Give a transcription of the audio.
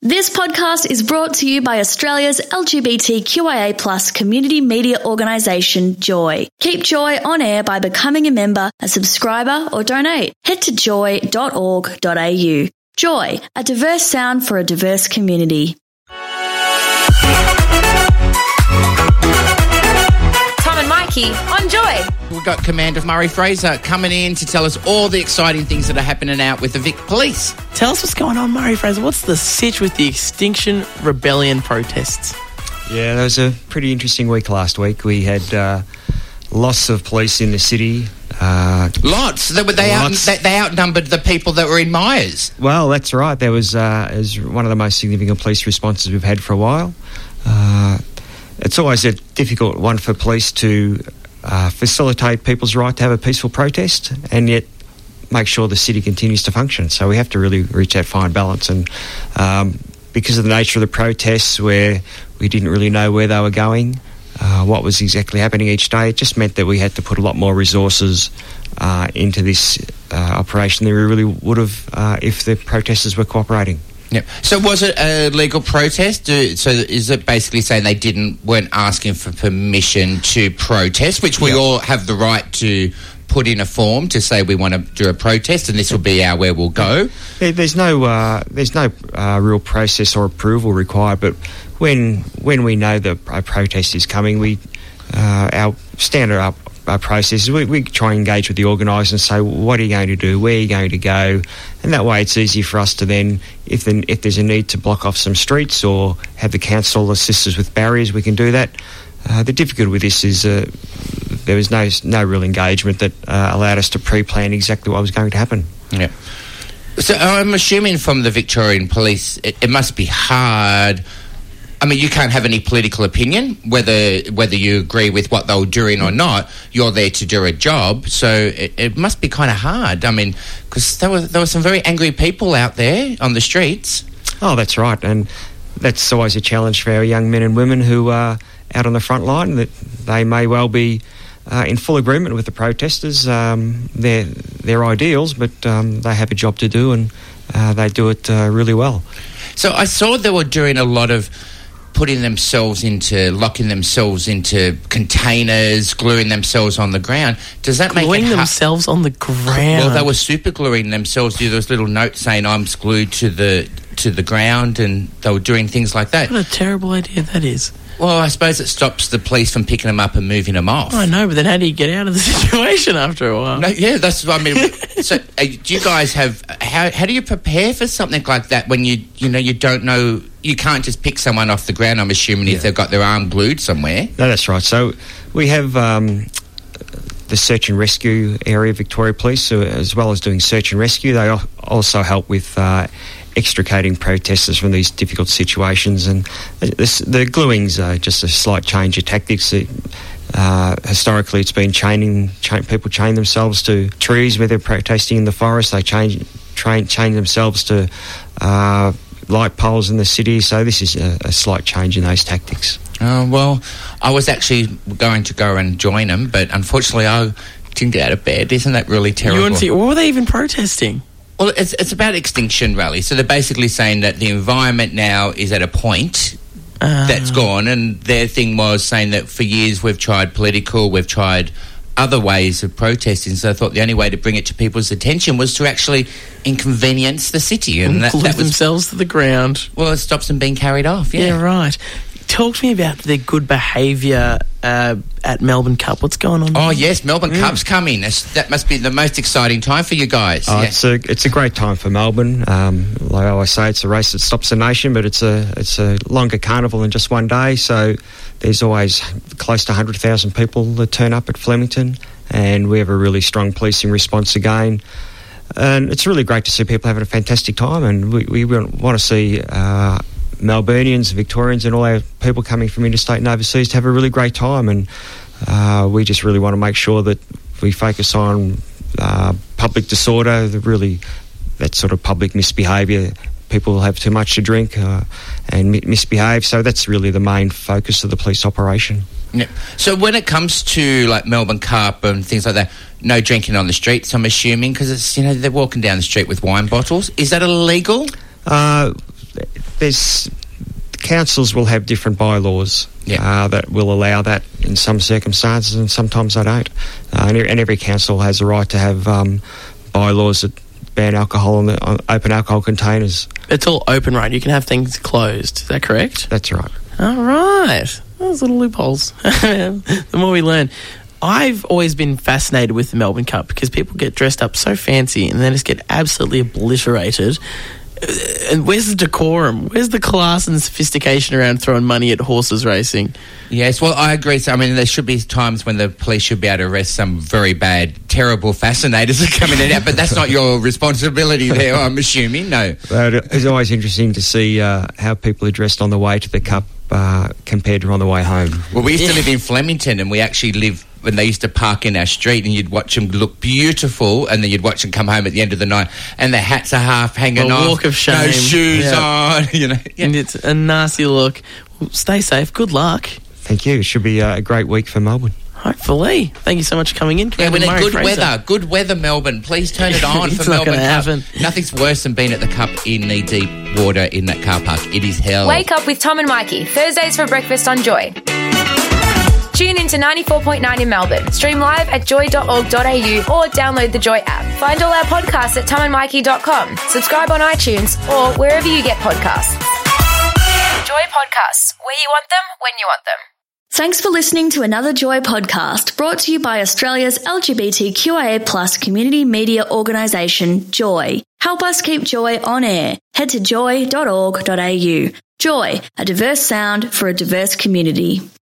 This podcast is brought to you by Australia's LGBTQIA+ community media organisation, Joy. Keep Joy on air by becoming a member, a subscriber or donate. Head to joy.org.au. Joy, a diverse sound for a diverse community. Tom and Mikey on Joy. We've got Commander Murray Fraser coming in to tell us all the exciting things that are happening out with the Vic Police. Tell us what's going on, Murray Fraser. What's the sitch with the Extinction Rebellion protests? Yeah, that was a pretty interesting week last week. We had lots of police in the city. Lots? They outnumbered the people that were in Myers. Well, that's right. There was one of the most significant police responses we've had for a while. It's always a difficult one for police to facilitate people's right to have a peaceful protest and yet make sure the city continues to function. So we have to really reach that fine balance. And because of the nature of the protests, where we didn't really know where they were going, what was exactly happening each day, it just meant that we had to put a lot more resources into this operation than we really would have if the protesters were cooperating. Yep. So was it a legal protest? So is it basically saying they weren't asking for permission to protest, which we all have the right to put in a form to say we want to do a protest and this will be where we'll go? There's no real process or approval required, but when we know that a protest is coming, our standard process is we try and engage with the organisers and say, what are you going to do, where are you going to go, and that way it's easy for us to then, if there's a need to block off some streets or have the council assist us with barriers, we can do that. The difficulty with this is there was no real engagement that allowed us to pre-plan exactly what was going to happen. Yeah. So I'm assuming from the Victorian Police, it must be hard. I mean, you can't have any political opinion, whether you agree with what they were doing or not. You're there to do a job, so it must be kind of hard. I mean, because there were some very angry people out there on the streets. Oh, that's right, and that's always a challenge for our young men and women who are out on the front line, that they may well be in full agreement with the protesters, their ideals, but they have a job to do, and they do it really well. So I saw they were doing a lot of locking themselves into containers, gluing themselves on the ground. Does that make it gluing themselves on the ground? Well, they were super gluing themselves. Do those little notes saying I'm glued to the ground, and they were doing things like that. What a terrible idea that is. Well, I suppose it stops the police from picking them up and moving them off. I know, but then how do you get out of the situation after a while? No, yeah, that's what I mean. So, do you guys have how do you prepare for something like that when you don't know? You can't just pick someone off the ground, I'm assuming, if they've got their arm glued somewhere. No, that's right. So we have the search and rescue area of Victoria Police, so as well as doing search and rescue, they also help with extricating protesters from these difficult situations. And the gluing's just a slight change of tactics. Historically, it's been people chain themselves to trees where they're protesting in the forest. They chain themselves to light poles in the city. So this is a slight change in those tactics. Well, I was actually going to go and join them, but unfortunately I didn't get out of bed. Isn't that really terrible? What were they even protesting? Well, it's about Extinction Rally. So they're basically saying that the environment now is at a point that's gone, and their thing was saying that for years we've tried political, we've tried other ways of protesting, so I thought the only way to bring it to people's attention was to actually inconvenience the city. And glue themselves to the ground. Well, it stops them being carried off, Yeah, right. Talk to me about their good behaviour at Melbourne Cup. What's going on there? Oh, yes, Melbourne Cup's coming. That must be the most exciting time for you guys. Oh, yeah. It's a great time for Melbourne. Like I always say, it's a race that stops the nation, but it's a longer carnival than just one day. So there's always close to 100,000 people that turn up at Flemington, and we have a really strong policing response again. And it's really great to see people having a fantastic time, and we want to see Melburnians, Victorians and all our people coming from interstate and overseas to have a really great time, and we just really want to make sure that we focus on public disorder, that sort of public misbehaviour. People have too much to drink and misbehave, so that's really the main focus of the police operation. Yeah. So when it comes to like Melbourne Cup and things like that, no drinking on the streets, I'm assuming, because it's they're walking down the street with wine bottles. Is that illegal? councils will have different bylaws that will allow that in some circumstances, and sometimes they don't. And every council has a right to have bylaws that ban alcohol on open alcohol containers. It's all open, right? You can have things closed. Is that correct? That's right. All right. Those little loopholes. The more we learn. I've always been fascinated with the Melbourne Cup because people get dressed up so fancy and then just get absolutely obliterated. And where's the decorum? Where's the class and sophistication around throwing money at horses racing? Yes, well, I agree. So, I mean, there should be times when the police should be able to arrest some very bad, terrible fascinators that come in and out, but that's not your responsibility there, I'm assuming, no. But it's always interesting to see how people are dressed on the way to the Cup compared to on the way home. Well, we used to live in Flemington, and we actually lived when they used to park in our street, and you'd watch them look beautiful, and then you'd watch them come home at the end of the night, and their hats are half hanging off, walk of shame, no shoes on, you know. Yeah. And it's a nasty look. Well, stay safe. Good luck. Thank you. It should be a great week for Melbourne. Hopefully. Thank you so much for coming in. Yeah, with good weather, Melbourne. Please turn it on for Melbourne Cup. Nothing's worse than being at the Cup in knee-deep water in that car park. It is hell. Wake up with Tom and Mikey, Thursdays for breakfast on Joy. Tune in to 94.9 in Melbourne. Stream live at joy.org.au or download the Joy app. Find all our podcasts at tomandmikey.com. Subscribe on iTunes or wherever you get podcasts. Joy Podcasts, where you want them, when you want them. Thanks for listening to another Joy podcast brought to you by Australia's LGBTQIA+ community media organisation, Joy. Help us keep Joy on air. Head to joy.org.au. Joy, a diverse sound for a diverse community.